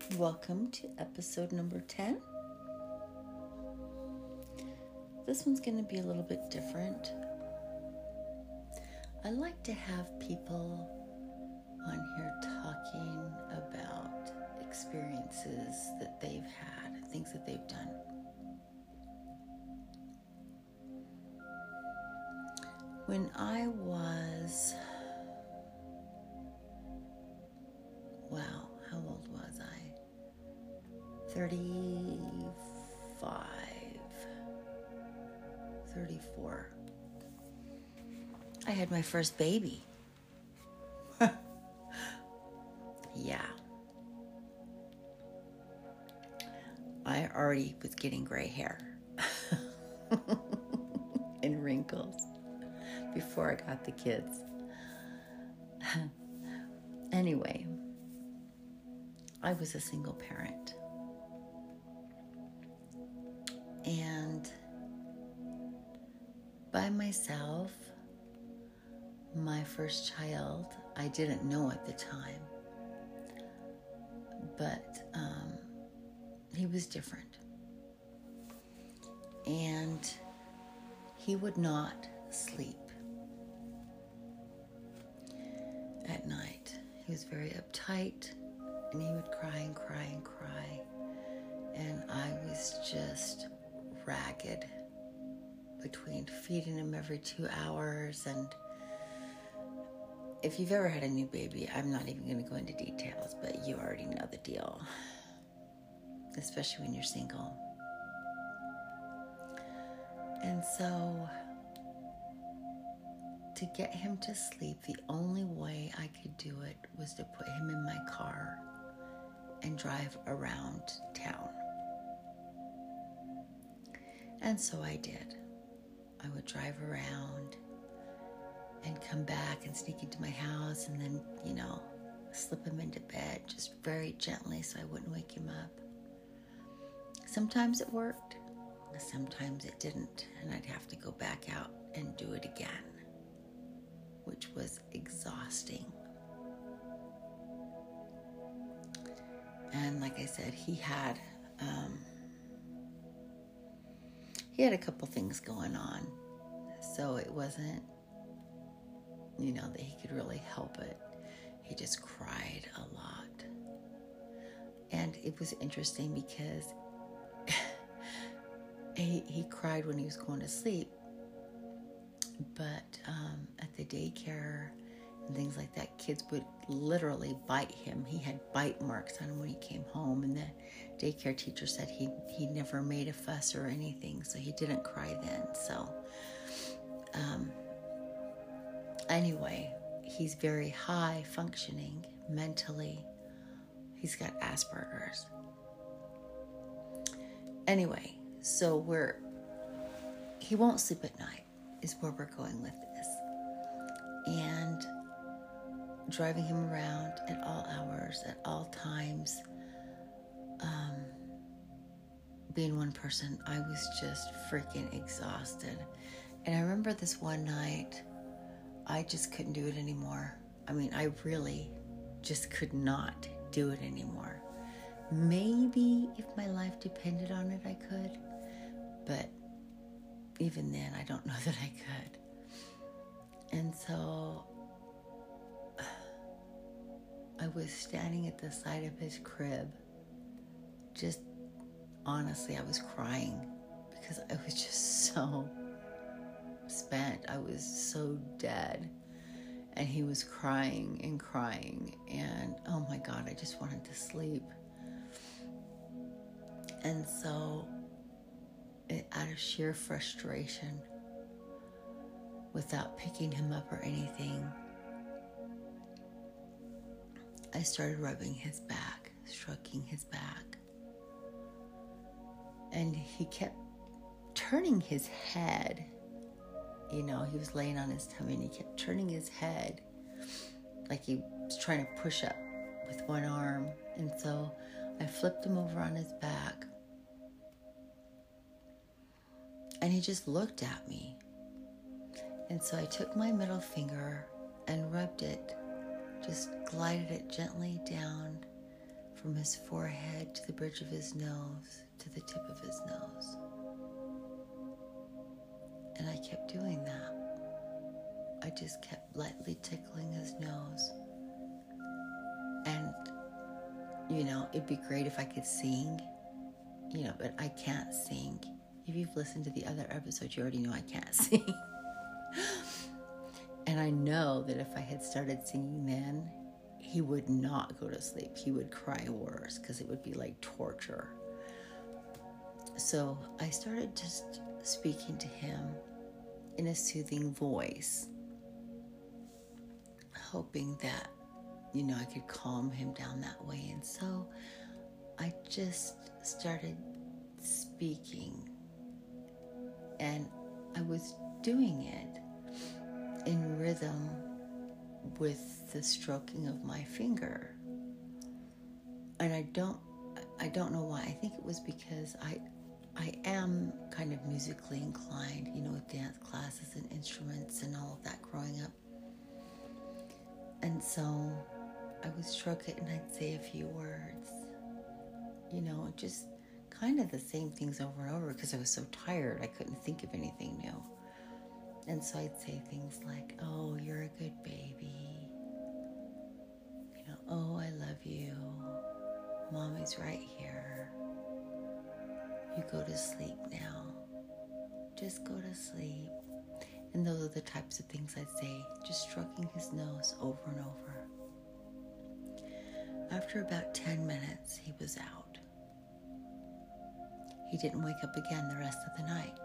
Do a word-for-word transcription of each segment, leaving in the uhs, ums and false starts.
Welcome to episode number ten. This one's going to be a little bit different. I like to have people on here talking about experiences that they've had, things that they've done. When I was, wow, how old was I? thirty-five, thirty-four. I had my first baby. Yeah. I already was getting gray hair and wrinkles before I got the kids. Anyway, I was a single parent. And by myself, my first child, I didn't know at the time, but um, he was different. And he would not sleep at night. He was very uptight, and he would cry and cry and cry. And I was just ragged between feeding him every two hours. And if you've ever had a new baby, I'm not even going to go into details, but you already know the deal, especially when you're single. And so to get him to sleep, the only way I could do it was to put him in my car and drive around town. And so I did. I would drive around and come back and sneak into my house and then, you know, slip him into bed just very gently so I wouldn't wake him up. Sometimes it worked, sometimes it didn't, and I'd have to go back out and do it again, which was exhausting. And like I said, he had um, he had a couple things going on, so it wasn't, you know, that he could really help it. He just cried a lot. And it was interesting because he, he cried when he was going to sleep, but um, at the daycare and things like that, kids would literally bite him. He had bite marks on him when he came home, and the daycare teacher said he he never made a fuss or anything, so he didn't cry then. So um, anyway, he's very high functioning mentally. He's got Asperger's. Anyway, so we're he won't sleep at night is where we're going with this. And driving him around at all hours, at all times, um, being one person, I was just freaking exhausted. And I remember this one night, I just couldn't do it anymore. I mean, I really just could not do it anymore. Maybe if my life depended on it, I could. But even then, I don't know that I could. And so I was standing at the side of his crib. Just honestly, I was crying because I was just so spent. I was so dead. And he was crying and crying. And oh my God, I just wanted to sleep. And so, it, out of sheer frustration, without picking him up or anything, I started rubbing his back, stroking his back. And he kept turning his head. You know, he was laying on his tummy and he kept turning his head like he was trying to push up with one arm. And so I flipped him over on his back. And he just looked at me. And so I took my middle finger and rubbed it, just glided it gently down from his forehead to the bridge of his nose to the tip of his nose. And I kept doing that. I just kept lightly tickling his nose. And, you know, it'd be great if I could sing, you know, but I can't sing. If you've listened to the other episodes, you already know I can't sing. And I know that if I had started singing then, he would not go to sleep. He would cry worse because it would be like torture. So I started just speaking to him in a soothing voice, hoping that, you know, I could calm him down that way. And so I just started speaking, and I was doing it in rhythm with the stroking of my finger. And I don't I don't know why. I think it was because I I am kind of musically inclined, you know, with dance classes and instruments and all of that growing up. And so I would stroke it and I'd say a few words, you know, just kind of the same things over and over because I was so tired I couldn't think of anything new. And so I'd say things like, oh, you're a good baby. You know, oh, I love you. Mommy's right here. You go to sleep now. Just go to sleep. And those are the types of things I'd say, just stroking his nose over and over. After about ten minutes, he was out. He didn't wake up again the rest of the night.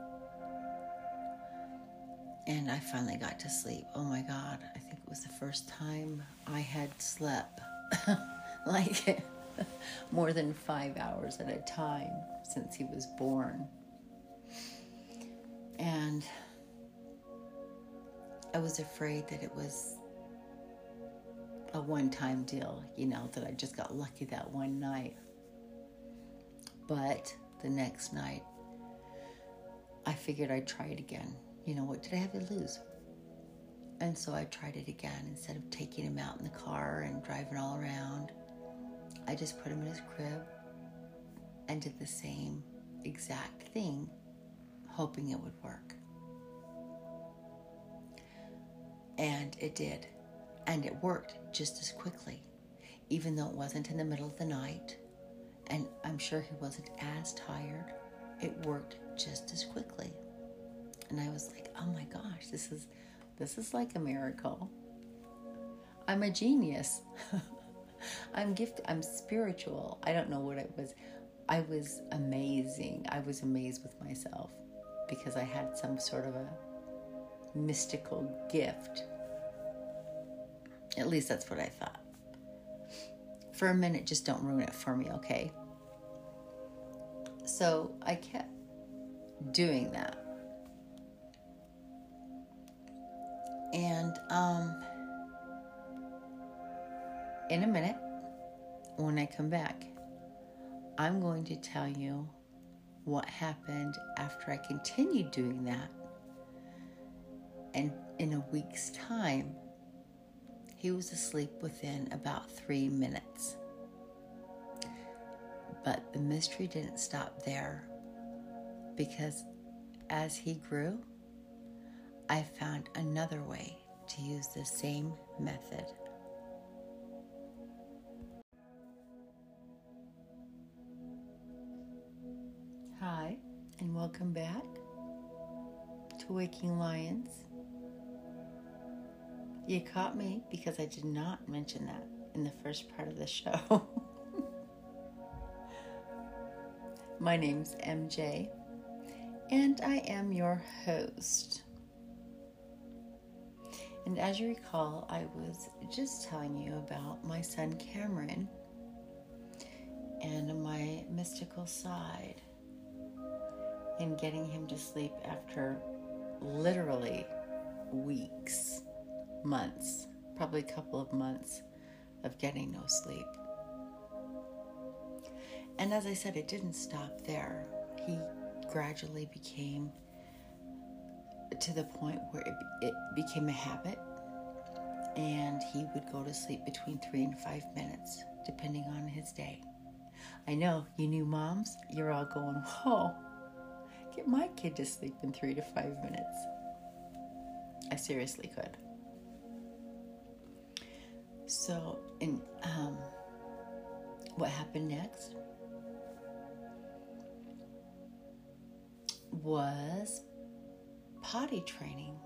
And I finally got to sleep. Oh my God, I think it was the first time I had slept like more than five hours at a time since he was born. And I was afraid that it was a one-time deal, you know, that I just got lucky that one night. But the next night, I figured I'd try it again. You know, what did I have to lose? And so I tried it again. Instead of taking him out in the car and driving all around, I just put him in his crib and did the same exact thing, hoping it would work. And it did. And it worked just as quickly, even though it wasn't in the middle of the night. And I'm sure he wasn't as tired. It worked just as quickly. And I was like, oh my gosh, this is this is like a miracle. I'm a genius. I'm gifted. I'm spiritual. I don't know what it was. I was amazing. I was amazed with myself because I had some sort of a mystical gift. At least that's what I thought. For a minute, just don't ruin it for me, okay? So I kept doing that. And um, in a minute, when I come back, I'm going to tell you what happened after I continued doing that. And in a week's time, he was asleep within about three minutes. But the mystery didn't stop there, because as he grew, I found another way to use the same method. Hi, and welcome back to Waking Lions. You caught me because I did not mention that in the first part of the show. My name's M J, and I am your host. And as you recall, I was just telling you about my son Cameron and my mystical side and getting him to sleep after literally weeks, months, probably a couple of months of getting no sleep. And as I said, it didn't stop there. He gradually became to the point where it, it became a habit, and he would go to sleep between three and five minutes depending on his day. I know you new moms, you're all going, whoa, get my kid to sleep in three to five minutes. I seriously could. So, and um, what happened next was potty training.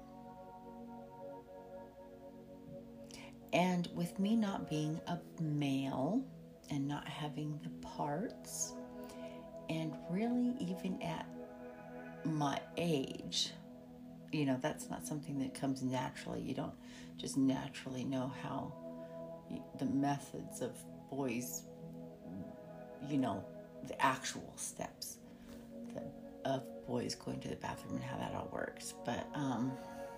And with me not being a male and not having the parts, and really even at my age, you know, that's not something that comes naturally. You don't just naturally know how the methods of boys, you know, the actual steps of boys going to the bathroom and how that all works. But, um,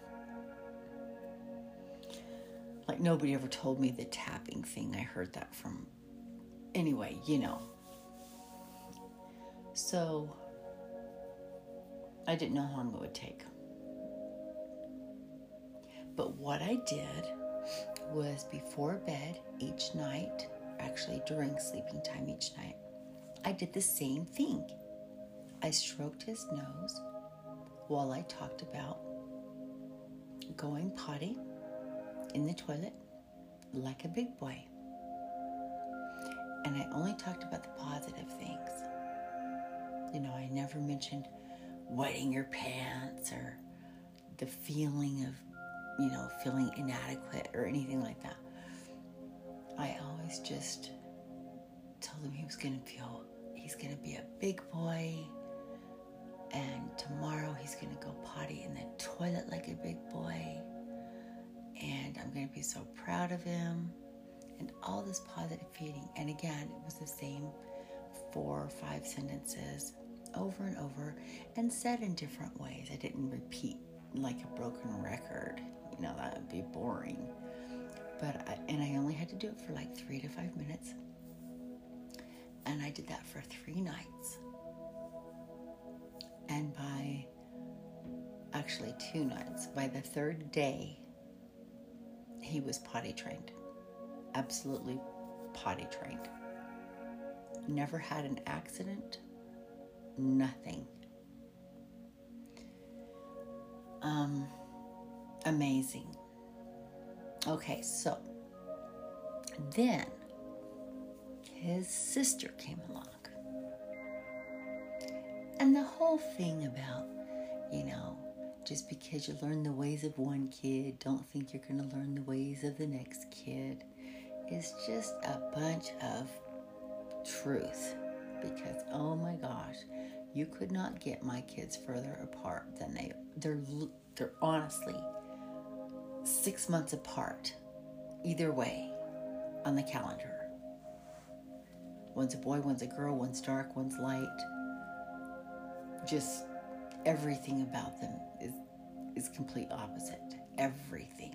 like nobody ever told me the tapping thing. I heard that from, anyway, you know. So, I didn't know how long it would take. But what I did was before bed each night, actually during sleeping time each night, I did the same thing. I stroked his nose while I talked about going potty in the toilet like a big boy. And I only talked about the positive things. You know, I never mentioned wetting your pants or the feeling of, you know, feeling inadequate or anything like that. I always just told him he was going to feel, he's going to be a big boy, and tomorrow he's going to go potty in the toilet like a big boy, and I'm going to be so proud of him, and all this positive feeding. And again, it was the same four or five sentences over and over, and said in different ways. I didn't repeat like a broken record. You know, that would be boring. But I, and I only had to do it for like three to five minutes. And I did that for three nights. And by, actually two nights, by the third day, he was potty trained. Absolutely potty trained. Never had an accident. Nothing. Um, amazing. Okay, so then his sister came along. And the whole thing about, you know, just because you learn the ways of one kid, don't think you're going to learn the ways of the next kid, is just a bunch of truth. Because, oh my gosh, you could not get my kids further apart than they, they're, they're honestly six months apart, either way, on the calendar. One's a boy, one's a girl, one's dark, one's light. Just everything about them is, is complete opposite. Everything.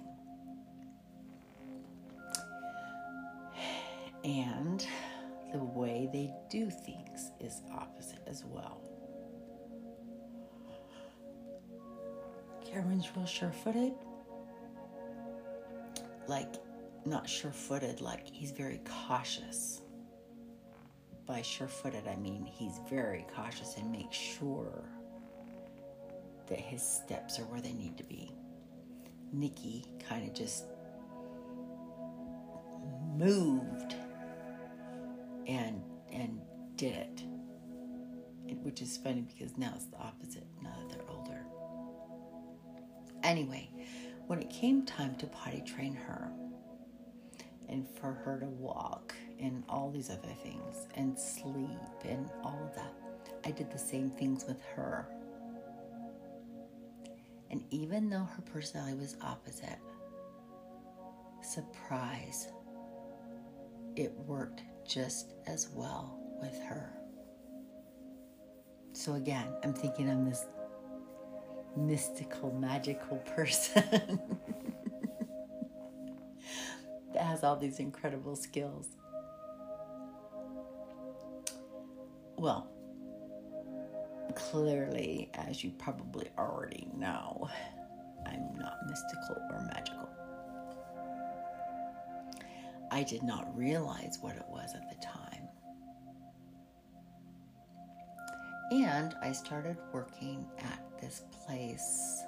And the way they do things is opposite as well. Cameron's real sure-footed. Like, not sure-footed, like he's very cautious. By sure-footed, I mean he's very cautious and makes sure that his steps are where they need to be. Nikki kind of just moved and and did it. it, which is funny because now it's the opposite, now that they're older. Anyway, when it came time to potty train her, and for her to walk, and all these other things, and sleep, and all of that, I did the same things with her. And even though her personality was opposite, surprise, it worked just as well with her. So again, I'm thinking I'm this mystical, magical person that has all these incredible skills. Well, clearly, as you probably already know, I'm not mystical or magical. I did not realize what it was at the time. And I started working at this place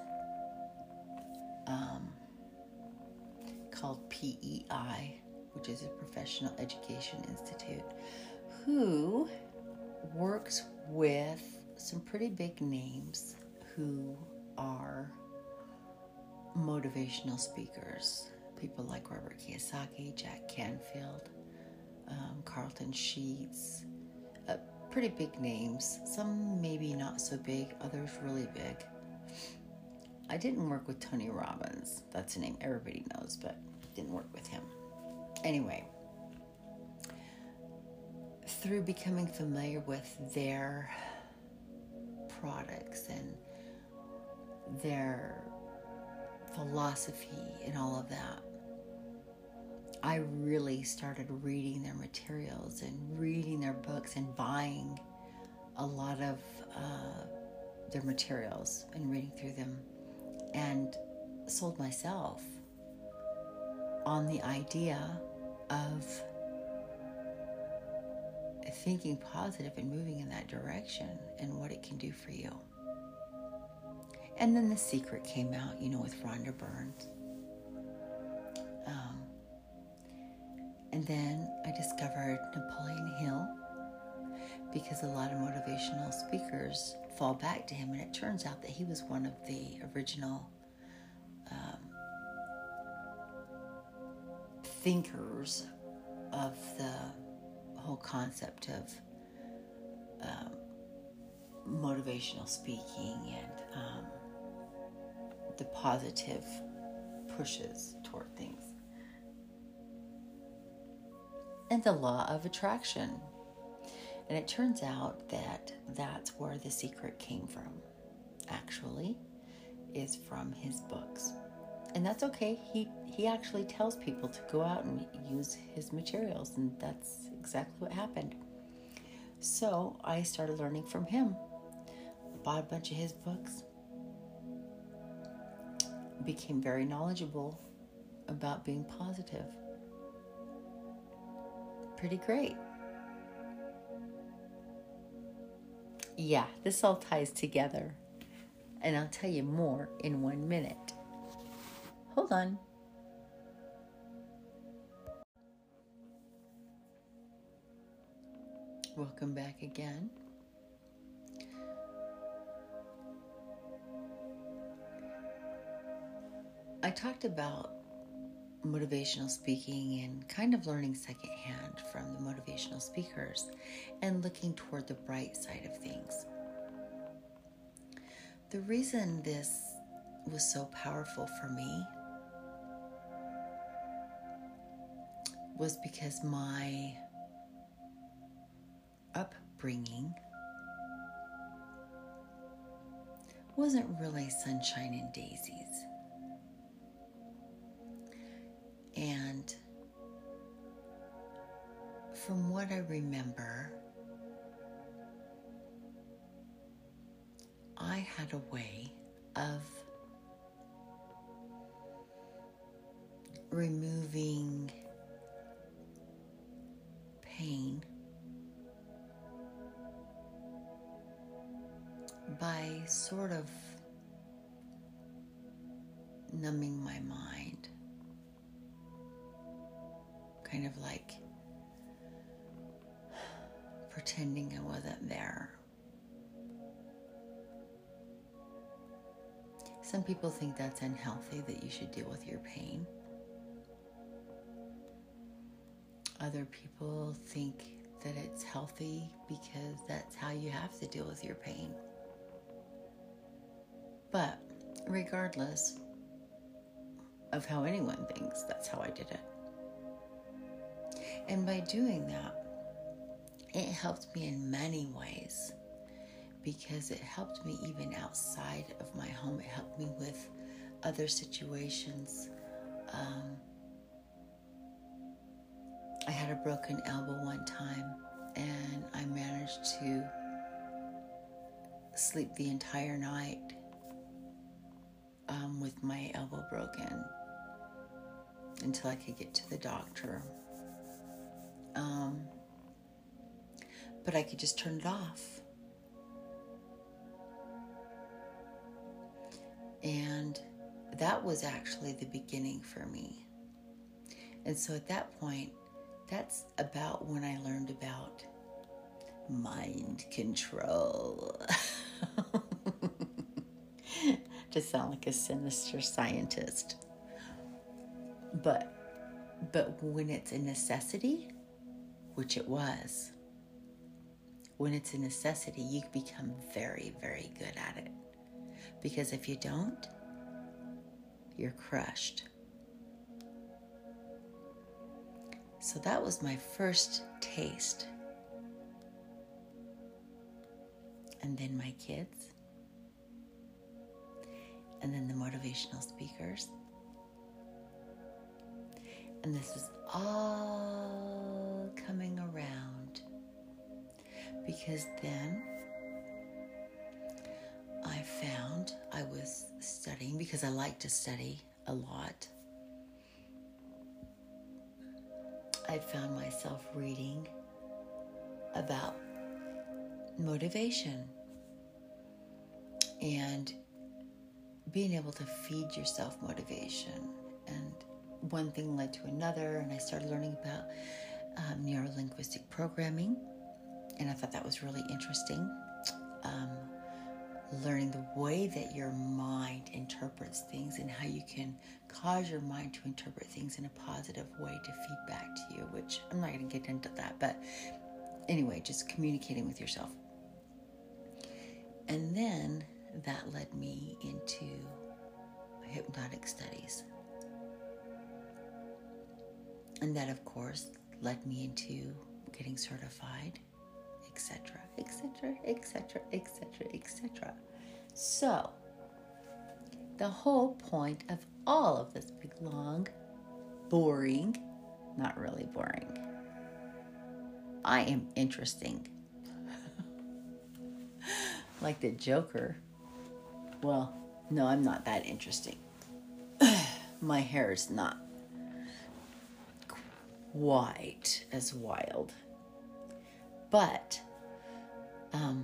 um, called P E I, which is a Professional Education Institute, who works with some pretty big names who are motivational speakers. People like Robert Kiyosaki, Jack Canfield, um, Carlton Sheets, uh, pretty big names. Some maybe not so big, others really big. I didn't work with Tony Robbins. That's a name everybody knows, but didn't work with him. Anyway, through becoming familiar with their products and their philosophy and all of that, I really started reading their materials and reading their books and buying a lot of uh, their materials and reading through them, and sold myself on the idea of thinking positive and moving in that direction and what it can do for you. And then The Secret came out, you know, with Rhonda Burns. Um, and then I discovered Napoleon Hill, because a lot of motivational speakers fall back to him, and it turns out that he was one of the original um, thinkers of the whole concept of um, motivational speaking and um, the positive pushes toward things. And the law of attraction. And it turns out that that's where The Secret came from, actually, is from his books. And that's okay. He, he actually tells people to go out and use his materials, and that's exactly what happened. So I started learning from him. Bought a bunch of his books. Became very knowledgeable about being positive. Pretty great. Yeah, this all ties together. And I'll tell you more in one minute. Hold on. Welcome back again. I talked about motivational speaking and kind of learning secondhand from the motivational speakers and looking toward the bright side of things. The reason this was so powerful for me was because my upbringing wasn't really sunshine and daisies. And from what I remember, I had a way of removing pain by sort of numbing my mind. Kind of like pretending I wasn't there. Some people think that's unhealthy, that you should deal with your pain. Other people think that it's healthy because that's how you have to deal with your pain. But regardless of how anyone thinks, that's how I did it. And by doing that, it helped me in many ways, because it helped me even outside of my home. It helped me with other situations. Um, I had a broken elbow one time, and I managed to sleep the entire night um, with my elbow broken until I could get to the doctor. Um, but I could just turn it off. And that was actually the beginning for me. And so at that point, that's about when I learned about mind control. To sound like a sinister scientist. But but when it's a necessity, which it was, when it's a necessity, you become very, very good at it. Because if you don't, you're crushed. So that was my first taste. And then my kids. And then the motivational speakers. And this is all coming around. Because then I found I was studying, because I like to study a lot. I found myself reading about motivation and being able to feed yourself motivation. And one thing led to another, and I started learning about um, neuro-linguistic programming, and I thought that was really interesting. Um, learning the way that your mind interprets things and how you can cause your mind to interpret things in a positive way to feed back to you, which I'm not going to get into that, but anyway, just communicating with yourself. And then that led me into hypnotic studies. And that, of course, led me into getting certified, et cetera, et cetera, et cetera, et cetera, et cetera. So, the whole point of all of this big, long, boring, not really boring, I am interesting. Like the Joker. Well, no, I'm not that interesting. My hair is not quite as wild. But, um,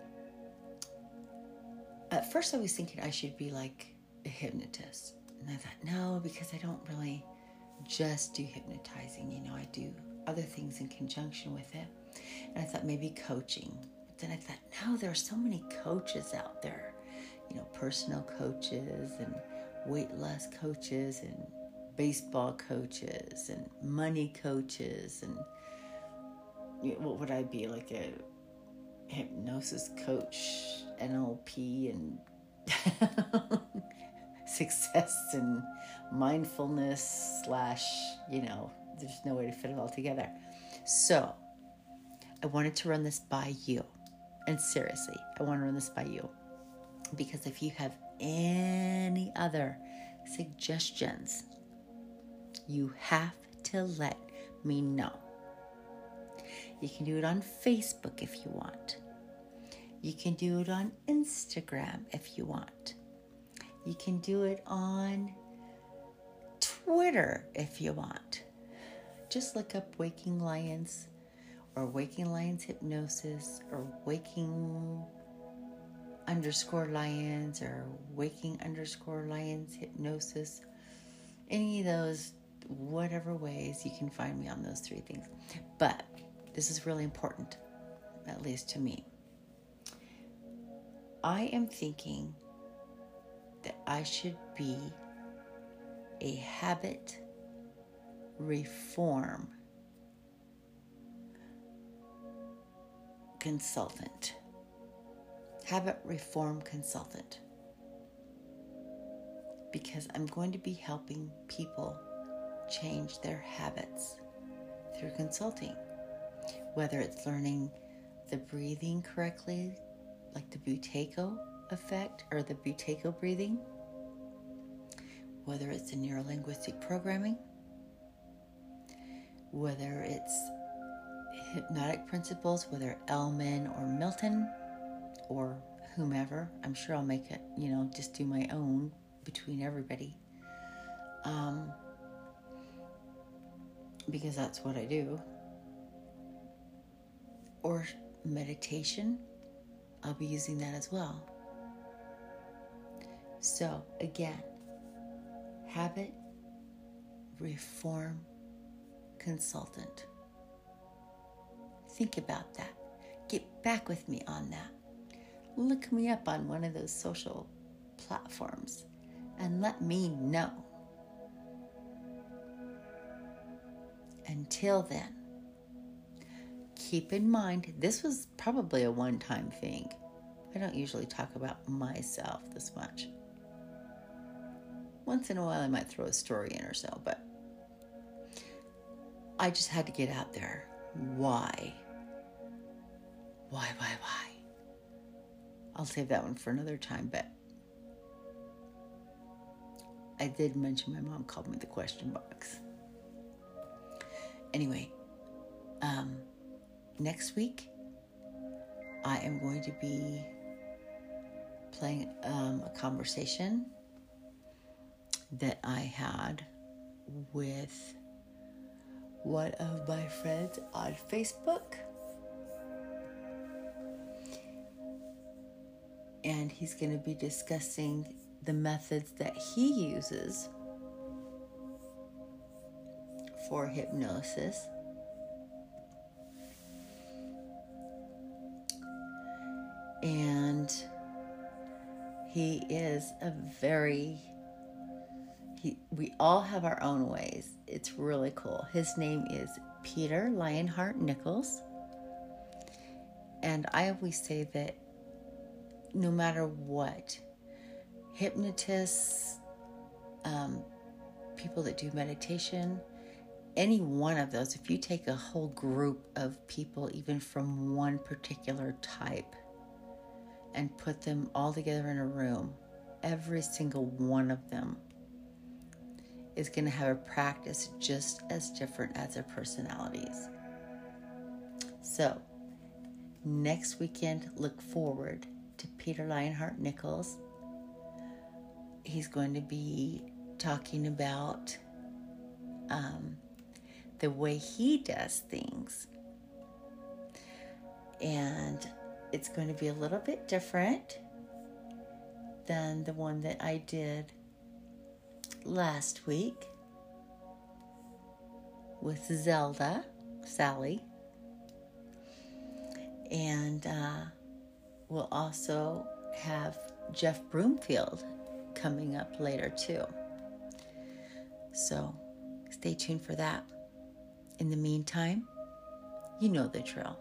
at first I was thinking I should be like a hypnotist. And I thought, no, because I don't really just do hypnotizing. You know, I do other things in conjunction with it. And I thought maybe coaching. But then I thought, no, there are so many coaches out there. You know, personal coaches and weight loss coaches and baseball coaches and money coaches. And you know, what would I be, like a hypnosis coach, N L P, and success and mindfulness slash, you know, there's no way to fit it all together. So I wanted to run this by you. And seriously, I want to run this by you. Because if you have any other suggestions, you have to let me know. You can do it on Facebook if you want. You can do it on Instagram if you want. You can do it on Twitter if you want. Just look up Waking Lions or Waking Lions Hypnosis or Waking underscore Lions or Waking underscore Lions Hypnosis. Any of those, whatever ways, you can find me on those three things. But this is really important, at least to me. I am thinking that I should be a habit reform consultant. Habit reform consultant. Because I'm going to be helping people change their habits through consulting. Whether it's learning the breathing correctly, like the Buteyko effect or the Buteyko breathing. Whether it's the neuro-linguistic programming. Whether it's hypnotic principles, whether Elman or Milton or whomever. I'm sure I'll make it, you know, just do my own between everybody. Um, because that's what I do. or meditation, I'll be using that as well. So again, habit reform consultant. Think about that. Get back with me on that. Look me up on one of those social platforms and let me know. Until then, keep in mind, this was probably a one-time thing. I don't usually talk about myself this much. Once in a while, I might throw a story in or so, but I just had to get out there. Why? Why, why, why? I'll save that one for another time, but I did mention my mom called me the question box. Anyway, um, next week, I am going to be playing um, a conversation that I had with one of my friends on Facebook. And he's going to be discussing the methods that he uses for hypnosis. And he is a very, he, we all have our own ways. It's really cool. His name is Peter Lionheart Nichols. And I always say that no matter what, hypnotists, um, people that do meditation, any one of those, if you take a whole group of people, even from one particular type, and put them all together in a room, every single one of them is going to have a practice just as different as their personalities. So, next weekend, look forward to Peter Lionheart Nichols. He's going to be talking about um, the way he does things. And it's going to be a little bit different than the one that I did last week with Zelda, Sally. And uh, we'll also have Jeff Broomfield coming up later too. So stay tuned for that. In the meantime, you know the drill.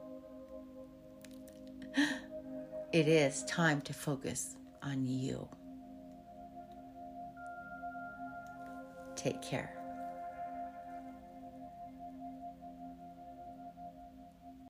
It is time to focus on you. Take care.